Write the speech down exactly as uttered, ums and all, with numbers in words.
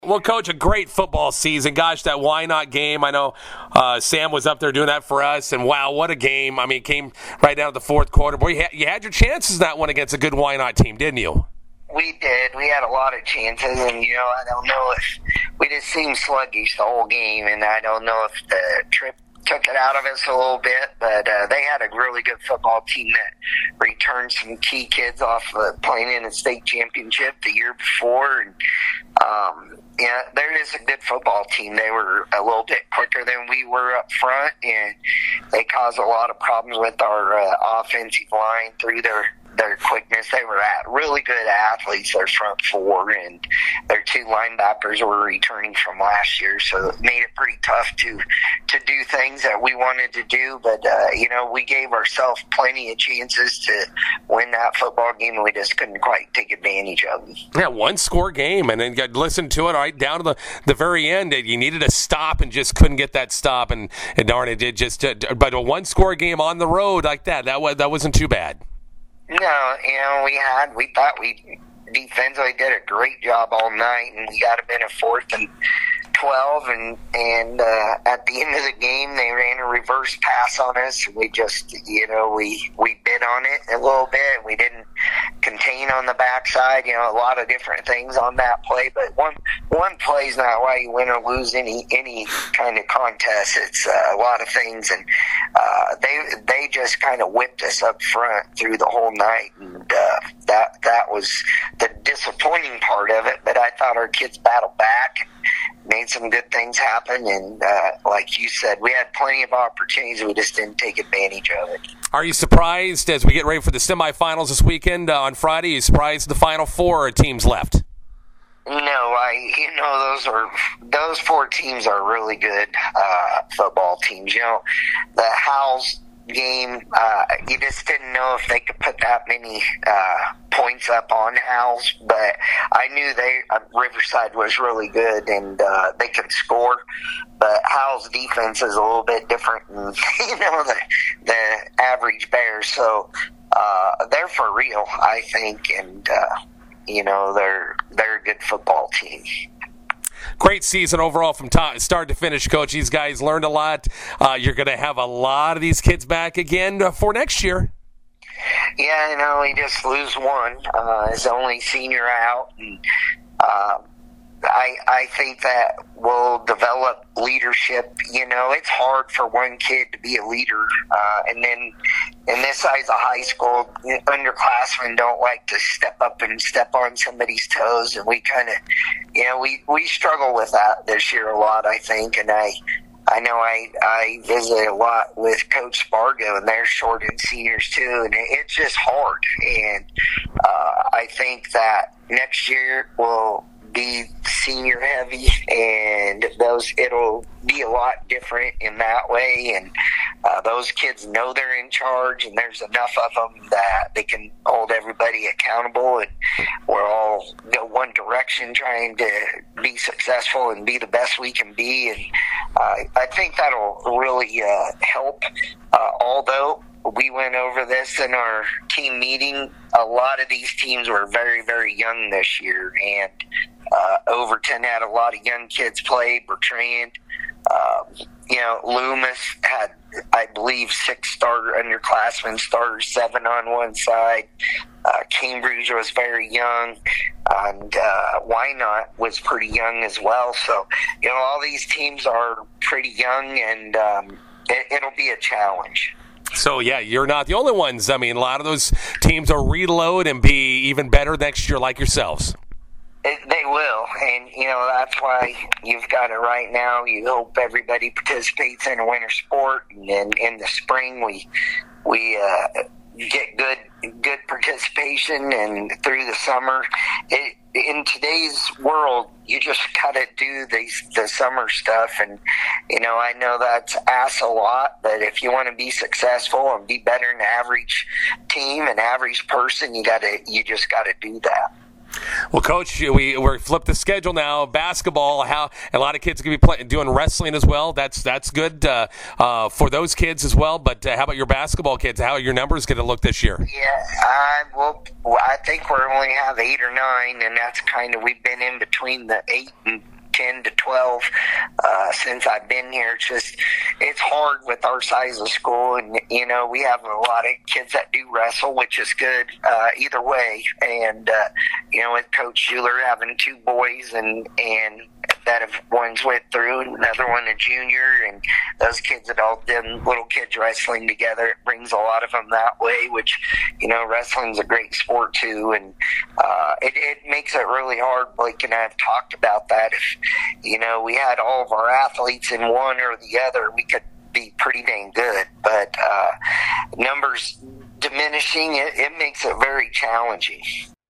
Well, Coach, a great football season. Gosh, that Why Not game, I know uh, Sam was up there doing that for us, and wow, what a game. I mean, it came right down to the fourth quarter. Boy, you had, you had your chances in that one against a good Why Not team, didn't you? We did. We had a lot of chances, and, you know, I don't know if we just seemed sluggish the whole game, and I don't know if the trip took it out of us a little bit, but uh, they had a really good football team that returned some key kids off uh, playing in the state championship the year before, and um, yeah, they're just a good football team. They were a little bit quicker than we were up front, and they caused a lot of problems with our uh, offensive line through their their quickness. They were at really good athletes, their front four, and their two linebackers were returning from last year, so it made it pretty tough to to do things that we wanted to do. But uh, you know, we gave ourselves plenty of chances to win that football game, and we just couldn't quite take advantage of them. Yeah, one score game, and then you listen to it right down to the, the very end. You needed a stop and just couldn't get that stop, and, and darn it, did just. Uh, but a one score game on the road like that, that was that wasn't too bad. No, you know, we had, we thought we defensively did a great job all night, and we got them in a fourth and twelve, and, and uh, at the end of the game, they ran a reverse pass on us, and we just, you know, we, we bid on it a little bit. We didn't contain on the backside, you know, a lot of different things on that play, but one one play is not why you win or lose any any kind of contest. It's uh, a lot of things, and uh, they they just kind of whipped us up front through the whole night, and uh, that that was the disappointing part of it. But I thought our kids battled back and made some good things happen, and uh, like you said, we had plenty of opportunities. We just didn't take advantage of it. Are you surprised as we get ready for the semifinals this weekend uh, on Friday? Are you surprised the final four teams left? No, I you know those are those four teams are really good uh, football teams. You know, the Howells game, uh, you just didn't know if they could put that many uh, points up on Howells, but I knew they uh, Riverside was really good, and uh, they could score. But Howell's defense is a little bit different than, you know, the the average Bears, so uh, they're for real, I think, and uh, you know they're they're a good football team. Great season overall from top, start to finish, Coach. These guys learned a lot. Uh, you're going to have a lot of these kids back again uh, for next year. Yeah, you know, we just lose one. Uh, his only senior out. And uh, I, I think that we'll develop leadership. You know, it's hard for one kid to be a leader. Uh, and then in this size of high school, underclassmen don't like to step up and step on somebody's toes. And we kind of, you know, we, we struggle with that this year a lot, I think. And I, I know I, I visit a lot with Coach Spargo, and they're short and seniors too. And it's just hard. And uh, I think that next year will be senior heavy, and those it'll be a lot different in that way, and uh, those kids know they're in charge, and there's enough of them that they can hold everybody accountable, and we're all go one direction trying to be successful and be the best we can be, and uh, I think that'll really uh, help. Uh, although we went over this in our team meeting, a lot of these teams were very, very young this year, and uh, Overton had a lot of young kids play. Bertrand, uh, you know, Loomis had, I believe, six starter underclassmen starters, seven on one side. Uh, Cambridge was very young, and uh, Why Not was pretty young as well. So, you know, all these teams are pretty young, and um, it, it'll be a challenge. So, yeah, you're not the only ones. I mean, a lot of those teams will reload and be even better next year like yourselves. It, they will, and, you know, that's why you've got it right now. You hope everybody participates in a winter sport, and then in the spring we we uh, get good good participation, and through the summer. It, in today's world, you just got to do these, the summer stuff, and, you know, I know that's asked a lot, but if you want to be successful and be better than the average team, an average person, you got to, you just got to do that. Well, Coach, we we flipped the schedule now. Basketball, how a lot of kids are going to be playing, doing wrestling as well. That's that's good uh, uh, for those kids as well. But uh, how about your basketball kids? How are your numbers going to look this year? Yeah, I well, I think we only have eight or nine, and that's kind of we've been in between the eight and ten to twelve uh, since I've been here. It's just it's hard with our size of school, and you know we have a lot of kids that do wrestle, which is good uh, either way. And uh, you know, with Coach Schuler having two boys and and that have one's went through and another one a junior, and those kids that all done little kids wrestling together, it brings a lot of them that way, which, you know, wrestling's a great sport too, and uh, it, it makes it really hard. Blake and I have talked about that. If, you know, we had all of our athletes in one or the other, we could be pretty dang good, but uh, numbers diminishing, it, it makes it very challenging.